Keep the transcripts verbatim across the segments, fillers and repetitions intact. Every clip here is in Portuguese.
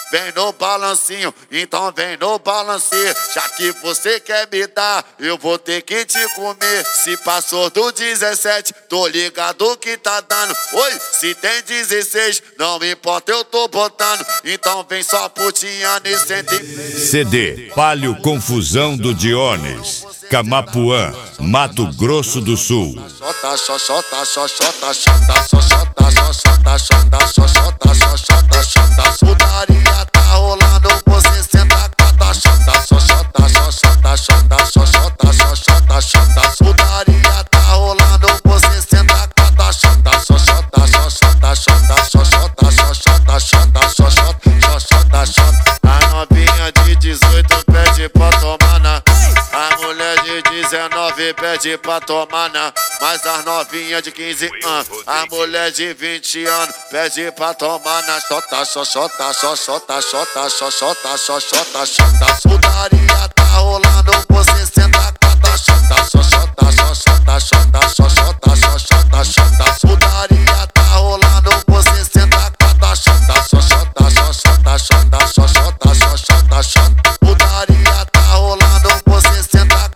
vem no balancinho, então vem no balancinho. Já que você quer me dar, eu vou ter que te comer. Se passou do dezessete, tô ligado que tá dando. Oi, se tem dezesseis, não importa, eu tô botando. Então vem só putinhando e sente. C D Palio Confusão do Dionis, Camapuã, Mato Grosso do Sul. Xota, xoxota, xoxota, xota, xoxota, xoxota, xota, xoxota, xoxota, xota. Putaria tá rolando, você senta cata, xota, xoxota, xoxota, xota, xoxota, xoxota, xota. Putaria tá rolando, você senta cata, xota, xoxota, xoxota, xota, xoxota, xoxota, xota, xoxota, xoxota, xota. A novinha de dezoito pede pra tomar na. A mulher de dezenove pede pra tomar na. Mas as novinhas de quinze anos, a mulher de vinte anos pede pra tomar na. Xota, xoxota, xoxota, xota, xoxota, xoxota, xota. Putaria tá rolando, você senta cata, xota, xoxota, xoxota, xota, xoxota, xoxota, xota. Putaria tá rolando, você senta cata, xota, xoxota, xoxota, xota, xoxota, xoxota, xota. Putaria tá rolando, você senta cata.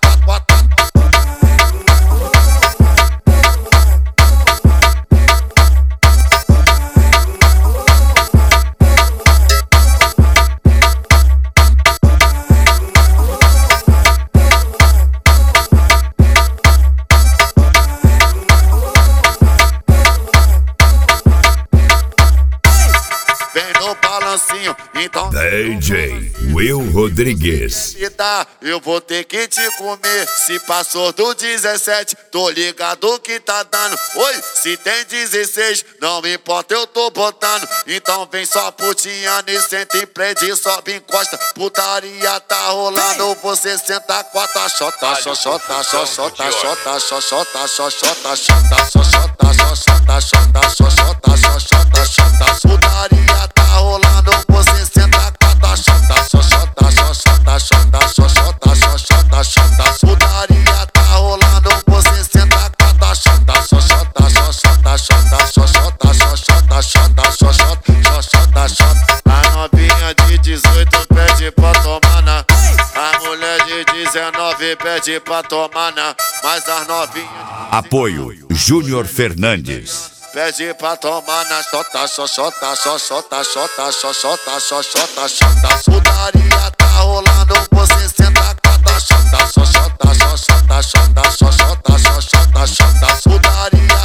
Então D J Will Rodrigues. Eu vou ter que te comer. Se passou do dezessete, tô ligado que tá dando. Oi, se tem dezesseis, não importa, eu tô botando. Então vem só putinhando e senta em prédio, sobe, encosta. Putaria tá rolando, você senta quatro. Xota, xoxota, xoxota, xota, xoxota, xoxota, xota, xoxota, xoxota, xota, xoxota, xoxota, xota. Putaria tá rolando, você senta quatro. Xota, xoxota, xoxota, xota, xoxota, xoxota, xota. Putaria tá rolando, você senta quatro. Xota, xoxota, xoxota, xota, xoxota, xoxota, xota, xoxota, xoxota, xota. A novinha de dezoito pede pra tomar na. A mulher de dezenove pede pra tomar na. Mas as novinhas. Apoio Júnior Fernandes. Pede pra tomar na. Xota, xoxota, xoxota, xota, xoxota, xoxota, xota. Putaria tá rolando, você senta cata. Xota, xoxota, xoxota, xota, xoxota, xoxota, xota. Putaria